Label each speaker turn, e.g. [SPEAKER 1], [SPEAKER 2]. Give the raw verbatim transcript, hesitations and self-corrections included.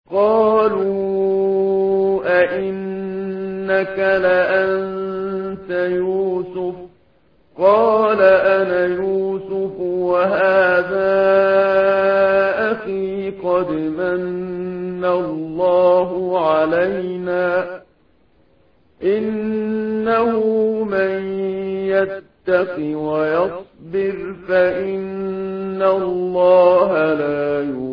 [SPEAKER 1] قالوا أئنك لأنت يوسف قال أنا يوسف وهذا أخي قد من الله علينا إنه من يتق ويصبر فإن الله لا يضيع